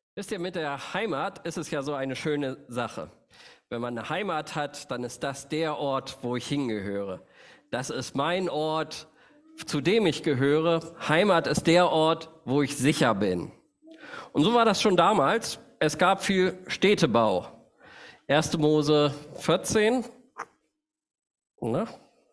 Wisst ihr, mit der Heimat ist es ja so eine schöne Sache. Wenn man eine Heimat hat, dann ist das der Ort, wo ich hingehöre. Das ist mein Ort, zu dem ich gehöre. Heimat ist der Ort, wo ich sicher bin. Und so war das schon damals. Es gab viel Städtebau. 1. Mose 14. Na?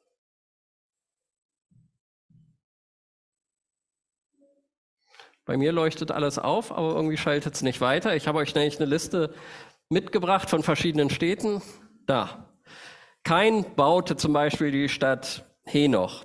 Bei mir leuchtet alles auf, aber irgendwie schaltet es nicht weiter. Ich habe euch nämlich eine Liste mitgebracht von verschiedenen Städten. Da. Kain baute zum Beispiel die Stadt Henoch.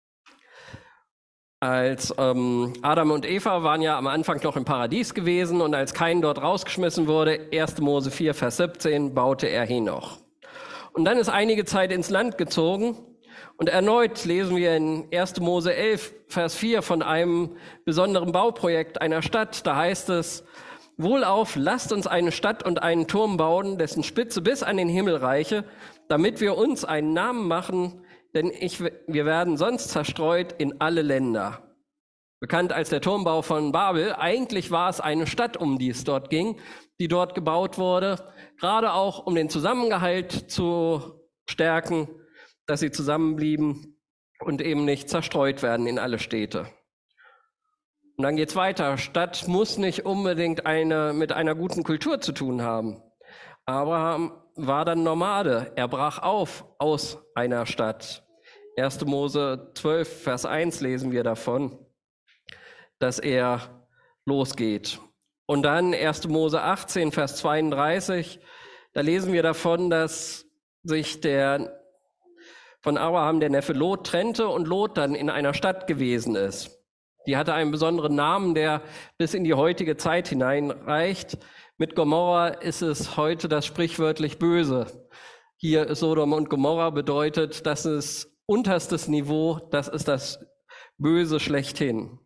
Als Adam und Eva waren ja am Anfang noch im Paradies gewesen und als Kain dort rausgeschmissen wurde, 1. Mose 4, Vers 17, baute er Henoch. Und dann ist einige Zeit ins Land gezogen und erneut lesen wir in 1. Mose 11, Vers 4 von einem besonderen Bauprojekt einer Stadt. Da heißt es: Wohlauf, lasst uns eine Stadt und einen Turm bauen, dessen Spitze bis an den Himmel reiche, damit wir uns einen Namen machen, denn wir werden sonst zerstreut in alle Länder. Bekannt als der Turmbau von Babel. Eigentlich war es eine Stadt, um die es dort ging, die dort gebaut wurde, gerade auch um den Zusammenhalt zu stärken, dass sie zusammenblieben und eben nicht zerstreut werden in alle Städte. Und dann geht's weiter. Stadt muss nicht unbedingt mit einer guten Kultur zu tun haben. Abraham war dann Nomade. Er brach auf aus einer Stadt. 1. Mose 12, Vers 1 lesen wir davon, dass er losgeht. Und dann 1. Mose 18, Vers 32, da lesen wir davon, dass sich von Abraham der Neffe Lot trennte und Lot dann in einer Stadt gewesen ist. Die hatte einen besonderen Namen, der bis in die heutige Zeit hineinreicht. Mit Gomorra ist es heute das sprichwörtlich Böse. Hier ist Sodom und Gomorra bedeutet, das ist unterstes Niveau, das ist das Böse schlechthin.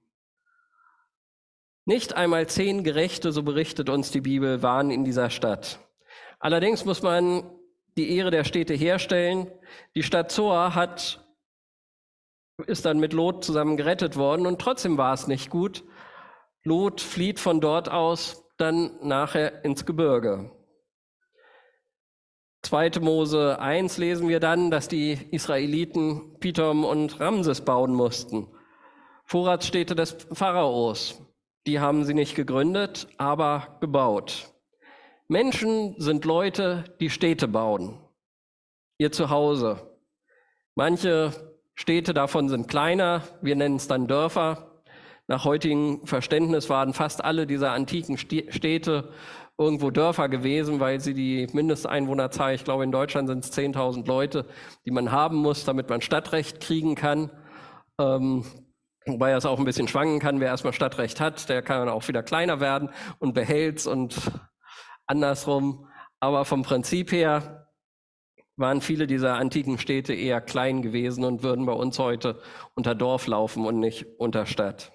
Nicht einmal 10 Gerechte, so berichtet uns die Bibel, waren in dieser Stadt. Allerdings muss man die Ehre der Städte herstellen. Die Stadt Zoar ist dann mit Lot zusammen gerettet worden und trotzdem war es nicht gut. Lot flieht von dort aus dann nachher ins Gebirge. 2. Mose 1 lesen wir dann, dass die Israeliten Pithom und Ramses bauen mussten. Vorratsstädte des Pharaos. Die haben sie nicht gegründet, aber gebaut. Menschen sind Leute, die Städte bauen. Ihr Zuhause. Manche Städte davon sind kleiner, wir nennen es dann Dörfer. Nach heutigem Verständnis waren fast alle dieser antiken Städte irgendwo Dörfer gewesen, weil sie die Mindesteinwohnerzahl, ich glaube in Deutschland sind es 10.000 Leute, die man haben muss, damit man Stadtrecht kriegen kann. Wobei es auch ein bisschen schwanken kann, wer erstmal Stadtrecht hat, der kann dann auch wieder kleiner werden und behält's und andersrum. Aber vom Prinzip her waren viele dieser antiken Städte eher klein gewesen und würden bei uns heute unter Dorf laufen und nicht unter Stadt.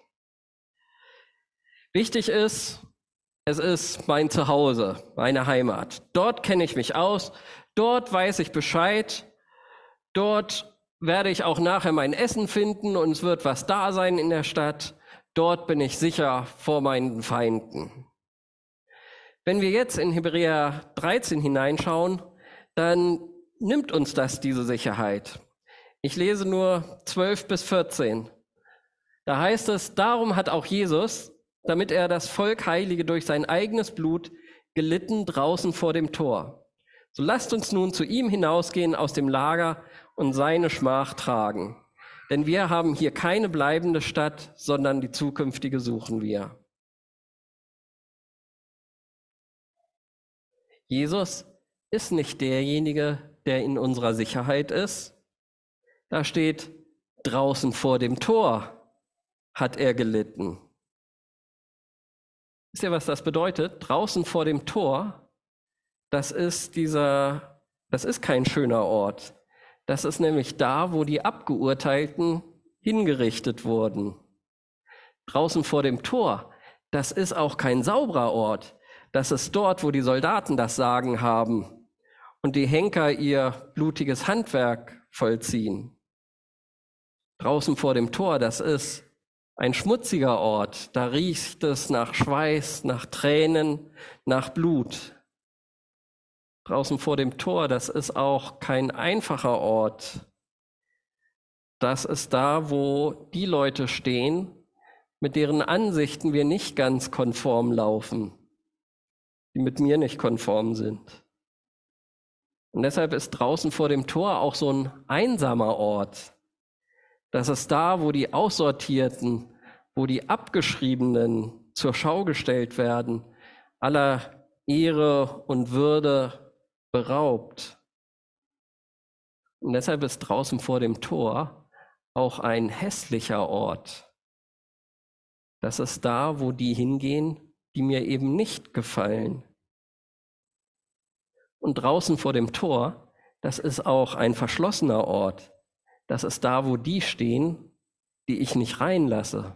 Wichtig ist, es ist mein Zuhause, meine Heimat. Dort kenne ich mich aus, dort weiß ich Bescheid, dort werde ich auch nachher mein Essen finden und es wird was da sein in der Stadt. Dort bin ich sicher vor meinen Feinden. Wenn wir jetzt in Hebräer 13 hineinschauen, dann nimmt uns das diese Sicherheit. Ich lese nur 12 bis 14. Da heißt es: Darum hat auch Jesus, damit er das Volk heilige durch sein eigenes Blut, gelitten draußen vor dem Tor. So lasst uns nun zu ihm hinausgehen aus dem Lager und seine Schmach tragen. Denn wir haben hier keine bleibende Stadt, sondern die zukünftige suchen wir. Jesus ist nicht derjenige, der in unserer Sicherheit ist. Da steht, draußen vor dem Tor hat er gelitten. Wisst ihr, was das bedeutet? Draußen vor dem Tor, das ist kein schöner Ort. Das ist nämlich da, wo die Abgeurteilten hingerichtet wurden. Draußen vor dem Tor, das ist auch kein sauberer Ort. Das ist dort, wo die Soldaten das Sagen haben und die Henker ihr blutiges Handwerk vollziehen. Draußen vor dem Tor, das ist Ein schmutziger Ort, da riecht es nach Schweiß, nach Tränen, nach Blut. Draußen vor dem Tor, das ist auch kein einfacher Ort. Das ist da, wo die Leute stehen, mit deren Ansichten wir nicht ganz konform laufen, die mit mir nicht konform sind. Und deshalb ist draußen vor dem Tor auch so ein einsamer Ort. Das ist da, wo die Aussortierten, wo die Abgeschriebenen zur Schau gestellt werden, aller Ehre und Würde beraubt. Und deshalb ist draußen vor dem Tor auch ein hässlicher Ort. Das ist da, wo die hingehen, die mir eben nicht gefallen. Und draußen vor dem Tor, das ist auch ein verschlossener Ort. Das ist da, wo die stehen, die ich nicht reinlasse.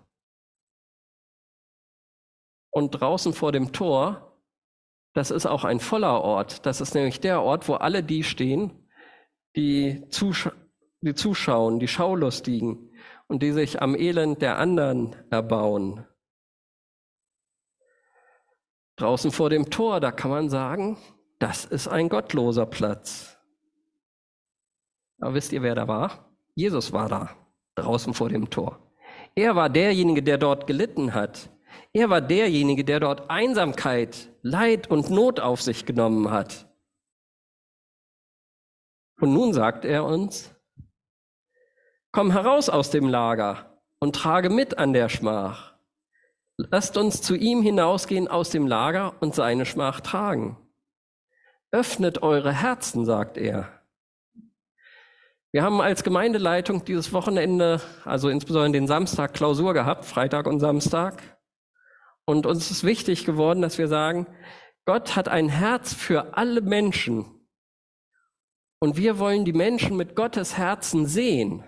Und draußen vor dem Tor, das ist auch ein voller Ort. Das ist nämlich der Ort, wo alle die stehen, die zuschauen, die Schaulustigen und die sich am Elend der anderen erbauen. Draußen vor dem Tor, da kann man sagen, das ist ein gottloser Platz. Aber wisst ihr, wer da war? Jesus war da, draußen vor dem Tor. Er war derjenige, der dort gelitten hat. Er war derjenige, der dort Einsamkeit, Leid und Not auf sich genommen hat. Und nun sagt er uns, komm heraus aus dem Lager und trage mit an der Schmach. Lasst uns zu ihm hinausgehen aus dem Lager und seine Schmach tragen. Öffnet eure Herzen, sagt er. Wir haben als Gemeindeleitung dieses Wochenende, also insbesondere den Samstag, Klausur gehabt, Freitag und Samstag. Und uns ist wichtig geworden, dass wir sagen, Gott hat ein Herz für alle Menschen. Und wir wollen die Menschen mit Gottes Herzen sehen.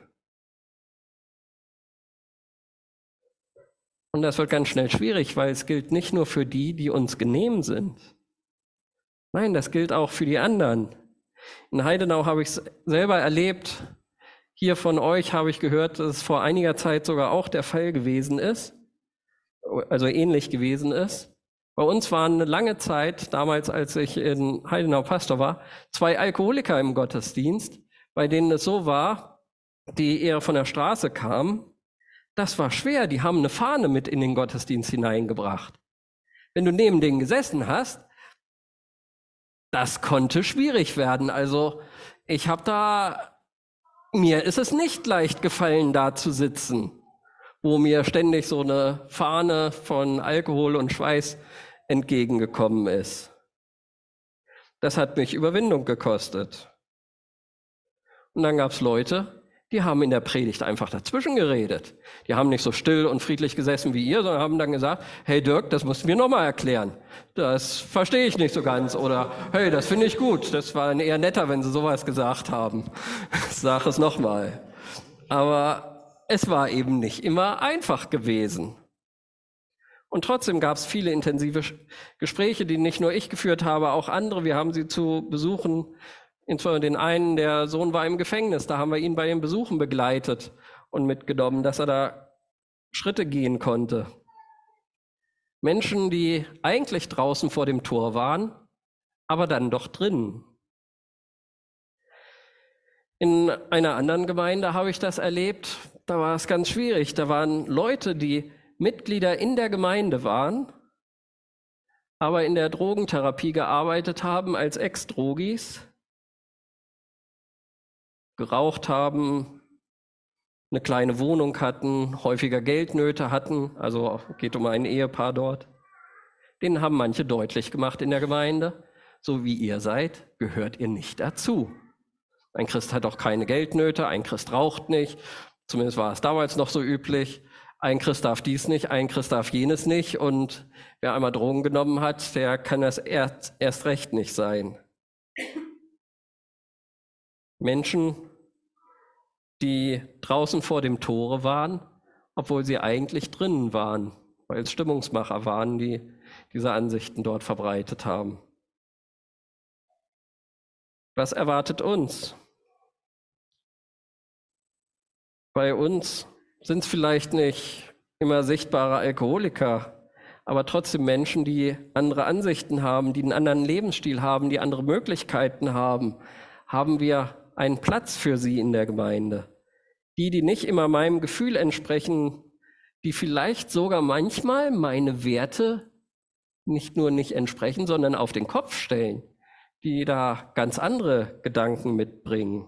Und das wird ganz schnell schwierig, weil es gilt nicht nur für die, die uns genehm sind. Nein, das gilt auch für die anderen. In Heidenau habe ich es selber erlebt. Hier von euch habe ich gehört, dass es vor einiger Zeit sogar auch der Fall gewesen ist, also ähnlich gewesen ist. Bei uns waren eine lange Zeit, damals als ich in Heidenau Pastor war, 2 Alkoholiker im Gottesdienst, bei denen es so war, die eher von der Straße kamen. Das war schwer, die haben eine Fahne mit in den Gottesdienst hineingebracht. Wenn du neben denen gesessen hast, das konnte schwierig werden. Also mir ist es nicht leicht gefallen, da zu sitzen, wo mir ständig so eine Fahne von Alkohol und Schweiß entgegengekommen ist. Das hat mich Überwindung gekostet. Und dann gab es Leute, die haben in der Predigt einfach dazwischen geredet. Die haben nicht so still und friedlich gesessen wie ihr, sondern haben dann gesagt, hey Dirk, das musst du mir nochmal erklären. Das verstehe ich nicht so ganz. Oder hey, das finde ich gut. Das war eher netter, wenn sie sowas gesagt haben. Sag es nochmal. Aber es war eben nicht immer einfach gewesen. Und trotzdem gab es viele intensive Gespräche, die nicht nur ich geführt habe, auch andere. Wir haben sie zu Besuchen, insbesondere den einen, der Sohn war im Gefängnis, da haben wir ihn bei den Besuchen begleitet und mitgenommen, dass er da Schritte gehen konnte. Menschen, die eigentlich draußen vor dem Tor waren, aber dann doch drin. In einer anderen Gemeinde habe ich das erlebt, da war es ganz schwierig. Da waren Leute, die Mitglieder in der Gemeinde waren, aber in der Drogentherapie gearbeitet haben als Ex-Drogis, geraucht haben, eine kleine Wohnung hatten, häufiger Geldnöte hatten, also geht um ein Ehepaar dort. Denen haben manche deutlich gemacht in der Gemeinde, so wie ihr seid, gehört ihr nicht dazu. Ein Christ hat auch keine Geldnöte, ein Christ raucht nicht, zumindest war es damals noch so üblich. Ein Christ darf dies nicht, ein Christ darf jenes nicht und wer einmal Drogen genommen hat, der kann das erst recht nicht sein. Menschen, die draußen vor dem Tore waren, obwohl sie eigentlich drinnen waren, weil es Stimmungsmacher waren, die diese Ansichten dort verbreitet haben. Was erwartet uns? Bei uns sind es vielleicht nicht immer sichtbare Alkoholiker, aber trotzdem Menschen, die andere Ansichten haben, die einen anderen Lebensstil haben, die andere Möglichkeiten haben, haben wir einen Platz für sie in der Gemeinde. Die nicht immer meinem Gefühl entsprechen, die vielleicht sogar manchmal meine Werte nicht nur nicht entsprechen, sondern auf den Kopf stellen, die da ganz andere Gedanken mitbringen.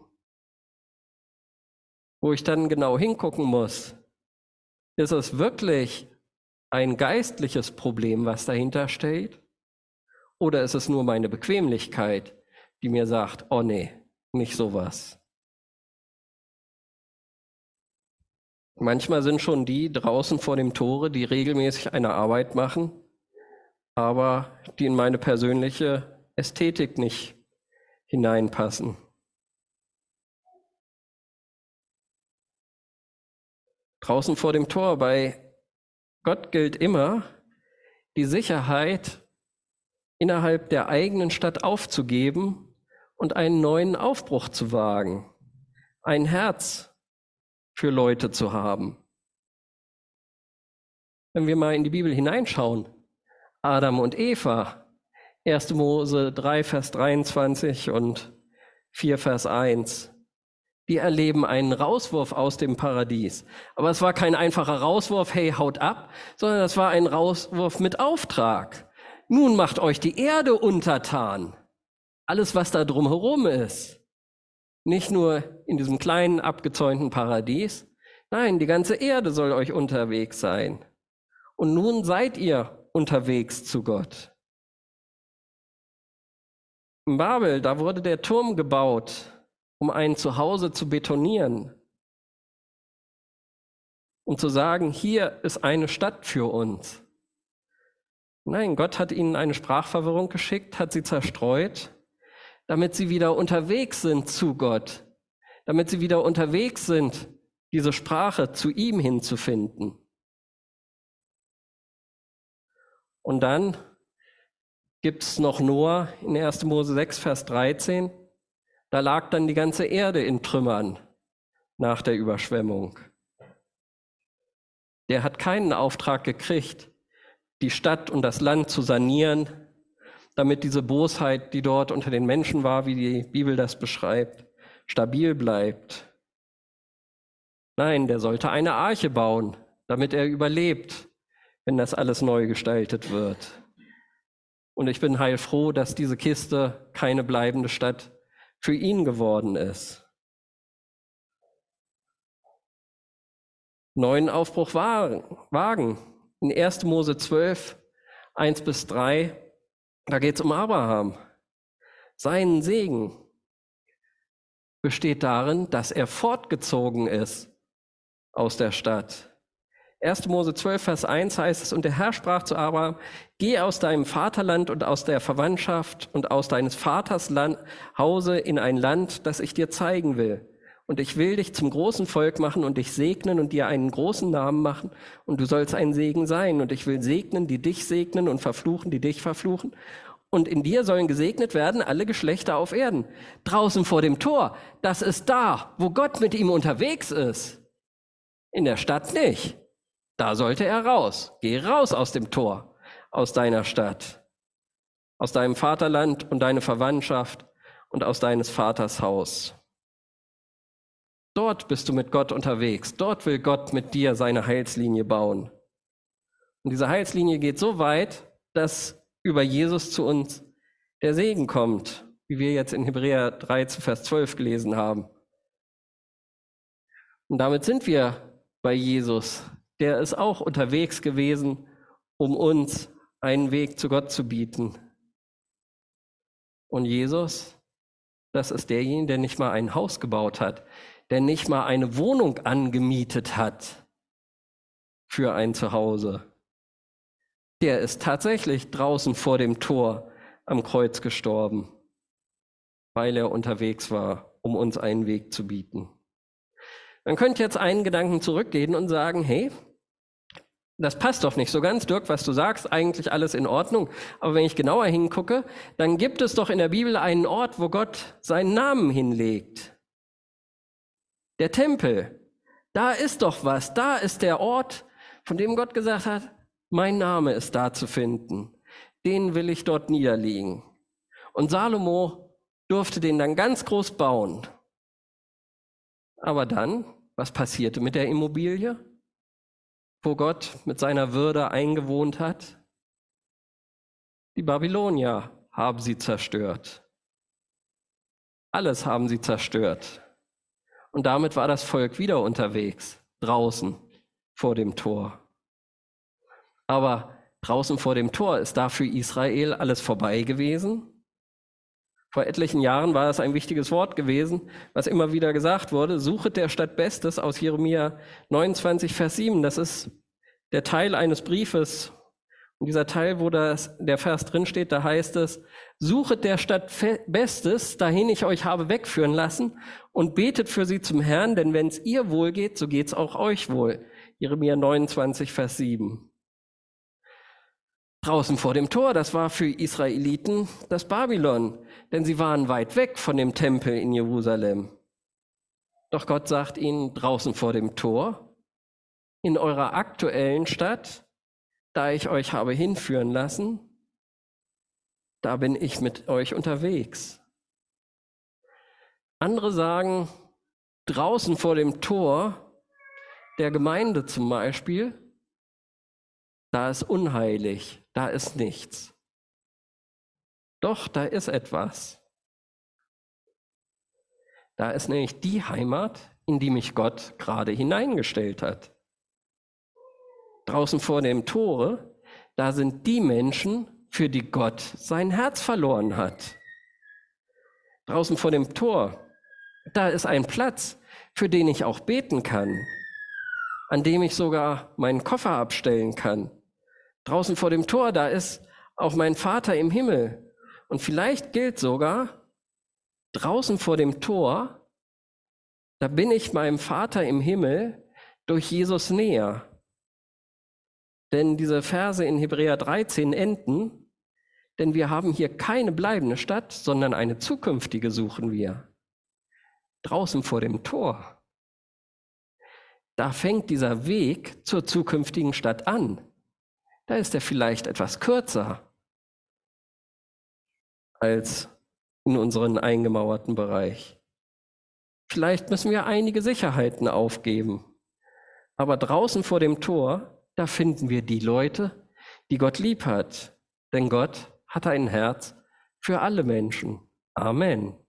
Wo ich dann genau hingucken muss, ist es wirklich ein geistliches Problem, was dahinter steht? Oder ist es nur meine Bequemlichkeit, die mir sagt, oh nee, nicht sowas? Manchmal sind schon die draußen vor dem Tore, die regelmäßig eine Arbeit machen, aber die in meine persönliche Ästhetik nicht hineinpassen. Draußen vor dem Tor bei Gott gilt immer, die Sicherheit innerhalb der eigenen Stadt aufzugeben und einen neuen Aufbruch zu wagen, ein Herz für Leute zu haben. Wenn wir mal in die Bibel hineinschauen, Adam und Eva, 1. Mose 3, Vers 23 und 4, Vers 1, die erleben einen Rauswurf aus dem Paradies. Aber es war kein einfacher Rauswurf, hey, haut ab, sondern es war ein Rauswurf mit Auftrag. Nun macht euch die Erde untertan. Alles, was da drumherum ist. Nicht nur in diesem kleinen, abgezäunten Paradies. Nein, die ganze Erde soll euch unterwegs sein. Und nun seid ihr unterwegs zu Gott. In Babel, da wurde der Turm gebaut, um ein Zuhause zu betonieren. Um zu sagen, hier ist eine Stadt für uns. Nein, Gott hat ihnen eine Sprachverwirrung geschickt, hat sie zerstreut, damit sie wieder unterwegs sind zu Gott, damit sie wieder unterwegs sind, diese Sprache zu ihm hinzufinden. Und dann gibt es noch Noah in 1. Mose 6, Vers 13. Da lag dann die ganze Erde in Trümmern nach der Überschwemmung. Der hat keinen Auftrag gekriegt, die Stadt und das Land zu sanieren, damit diese Bosheit, die dort unter den Menschen war, wie die Bibel das beschreibt, stabil bleibt. Nein, der sollte eine Arche bauen, damit er überlebt, wenn das alles neu gestaltet wird. Und ich bin heilfroh, dass diese Kiste keine bleibende Stadt für ihn geworden ist. Neuen Aufbruch wagen. In 1. Mose 12, 1 bis 3, da geht es um Abraham. Sein Segen besteht darin, dass er fortgezogen ist aus der Stadt. 1. Mose 12, Vers 1 heißt es, und der Herr sprach zu Abraham, geh aus deinem Vaterland und aus der Verwandtschaft und aus deines Vaters Hause in ein Land, das ich dir zeigen will. Und ich will dich zum großen Volk machen und dich segnen und dir einen großen Namen machen. Und du sollst ein Segen sein. Und ich will segnen, die dich segnen und verfluchen, die dich verfluchen. Und in dir sollen gesegnet werden alle Geschlechter auf Erden. Draußen vor dem Tor, das ist da, wo Gott mit ihm unterwegs ist. In der Stadt nicht. Da sollte er raus. Geh raus aus dem Tor, aus deiner Stadt, aus deinem Vaterland und deine Verwandtschaft und aus deines Vaters Haus. Dort bist du mit Gott unterwegs. Dort will Gott mit dir seine Heilslinie bauen. Und diese Heilslinie geht so weit, dass über Jesus zu uns der Segen kommt, wie wir jetzt in Hebräer 13, Vers 12 gelesen haben. Und damit sind wir bei Jesus. Der ist auch unterwegs gewesen, um uns einen Weg zu Gott zu bieten. Und Jesus, das ist derjenige, der nicht mal ein Haus gebaut hat, der nicht mal eine Wohnung angemietet hat für ein Zuhause. Der ist tatsächlich draußen vor dem Tor am Kreuz gestorben, weil er unterwegs war, um uns einen Weg zu bieten. Man könnte jetzt einen Gedanken zurückgehen und sagen, hey, das passt doch nicht so ganz, Dirk, was du sagst, eigentlich alles in Ordnung. Aber wenn ich genauer hingucke, dann gibt es doch in der Bibel einen Ort, wo Gott seinen Namen hinlegt. Der Tempel, da ist doch was, da ist der Ort, von dem Gott gesagt hat, mein Name ist da zu finden, den will ich dort niederlegen. Und Salomo durfte den dann ganz groß bauen. Aber dann, was passierte mit der Immobilie, wo Gott mit seiner Würde eingewohnt hat? Die Babylonier haben sie zerstört. Alles haben sie zerstört. Und damit war das Volk wieder unterwegs, draußen vor dem Tor. Aber draußen vor dem Tor ist da für Israel alles vorbei gewesen. Vor etlichen Jahren war es ein wichtiges Wort gewesen, was immer wieder gesagt wurde, suchet der Stadt Bestes aus Jeremia 29, Vers 7. Das ist der Teil eines Briefes. Und dieser Teil, wo der Vers drinsteht, da heißt es, suchet der Stadt Bestes, dahin ich euch habe wegführen lassen, und betet für sie zum Herrn, denn wenn es ihr wohl geht, so geht es auch euch wohl. Jeremia 29, Vers 7. Draußen vor dem Tor, das war für Israeliten das Babylon, denn sie waren weit weg von dem Tempel in Jerusalem. Doch Gott sagt ihnen, draußen vor dem Tor, in eurer aktuellen Stadt, da ich euch habe hinführen lassen, da bin ich mit euch unterwegs. Andere sagen, draußen vor dem Tor der Gemeinde zum Beispiel, da ist unheilig, da ist nichts. Doch, da ist etwas. Da ist nämlich die Heimat, in die mich Gott gerade hineingestellt hat. Draußen vor dem Tore, da sind die Menschen, für die Gott sein Herz verloren hat. Draußen vor dem Tor, da ist ein Platz, für den ich auch beten kann, an dem ich sogar meinen Koffer abstellen kann. Draußen vor dem Tor, da ist auch mein Vater im Himmel. Und vielleicht gilt sogar, draußen vor dem Tor, da bin ich meinem Vater im Himmel durch Jesus näher. Denn diese Verse in Hebräer 13 enden, denn wir haben hier keine bleibende Stadt, sondern eine zukünftige suchen wir. Draußen vor dem Tor. Da fängt dieser Weg zur zukünftigen Stadt an. Da ist er vielleicht etwas kürzer als in unseren eingemauerten Bereich. Vielleicht müssen wir einige Sicherheiten aufgeben. Aber draußen vor dem Tor, da finden wir die Leute, die Gott lieb hat. Denn Gott hat ein Herz für alle Menschen. Amen.